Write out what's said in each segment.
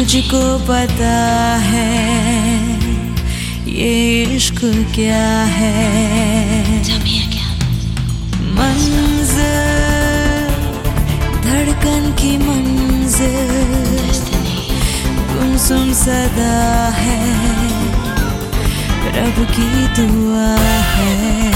तुझको पता है ये इश्क क्या है? मंज़िल धड़कन की मंज़िल गुमसुम सदा है, रब की दुआ है।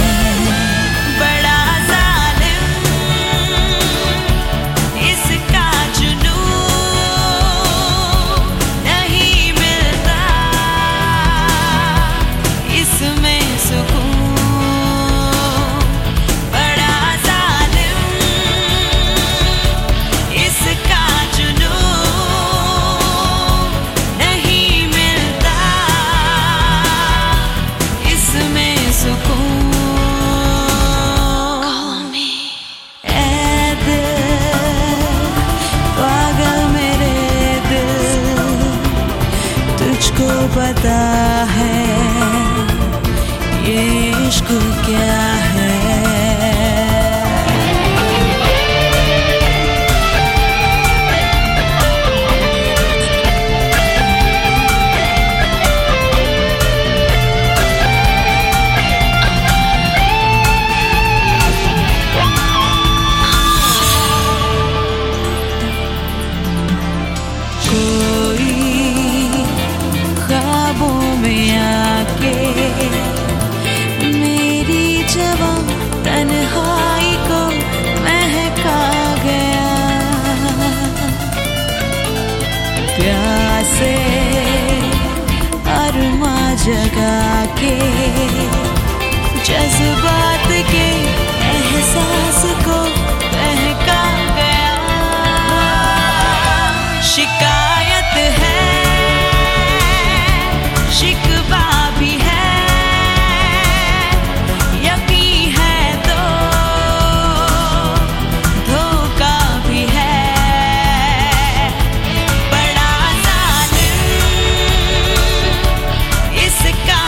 पता है ये इश्क क्या है? मेरी जवां तन्हाई को महका गया, प्यासे अरमा जगा के जज्बात के एहसास को बहका गया। शिकायत है, शिकवा भी है, यकीन है तो धोखा भी है। बड़ा जालिम इसका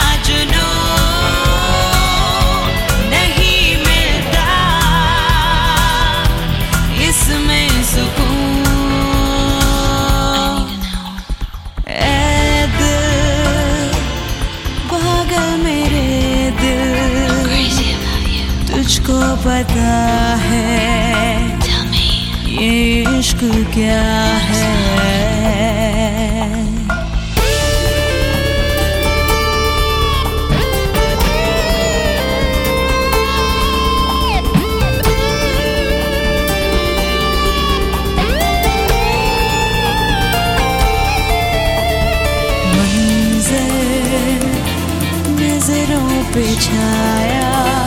जुनून नहीं मिलता, इसमें सुकून। तुझको पता है ये इश्क क्या है? मंज़िल नजरों पे छाया,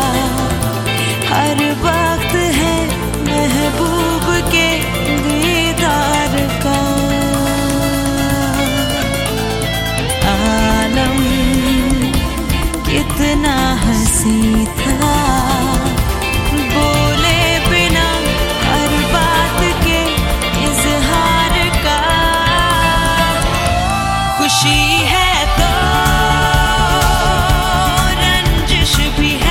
हर वक्त है महबूब के दीदार का। आलम कितना हंसी था, बोले बिना हर बात के इजहार का। खुशी है तो रंजिश भी है,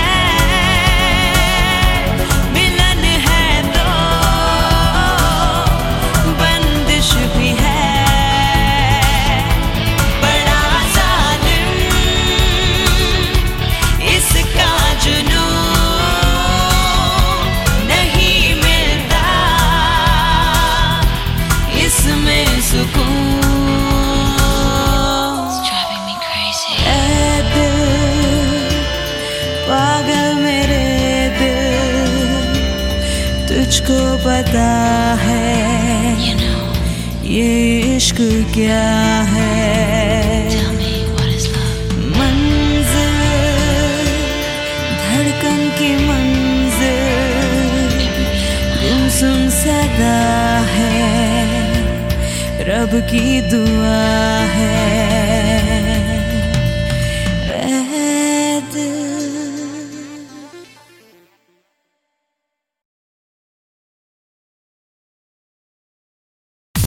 तुझको पता है ये इश्क क्या है? मंज़िल धड़कन की मंज़िल गुमसुम सदा है, रब की दुआ है।